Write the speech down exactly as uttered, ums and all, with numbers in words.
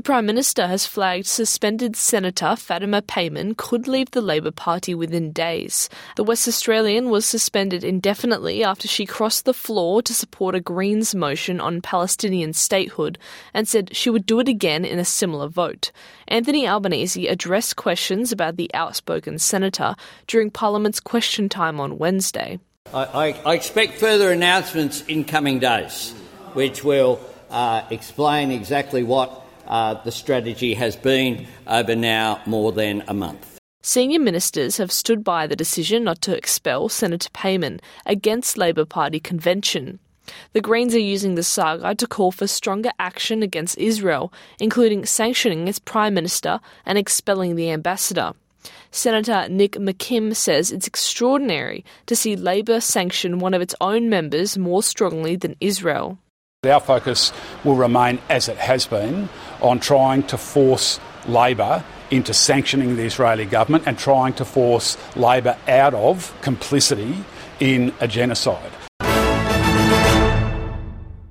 Prime Minister has flagged suspended Senator Fatima Payman could leave the Labor Party within days. The West Australian was suspended indefinitely after she crossed the floor to support a Greens motion on Palestinian statehood and said she would do it again in a similar vote. Anthony Albanese addressed questions about the outspoken senator during Parliament's question time on Wednesday. I, I, I expect further announcements in coming days, which will uh, explain exactly what Uh, the strategy has been over now more than a month. Senior ministers have stood by the decision not to expel Senator Payman against Labor Party convention. The Greens are using the saga to call for stronger action against Israel, including sanctioning its Prime Minister and expelling the ambassador. Senator Nick McKim says it's extraordinary to see Labor sanction one of its own members more strongly than Israel. Our focus will remain, as it has been, on trying to force Labor into sanctioning the Israeli government and trying to force Labor out of complicity in a genocide.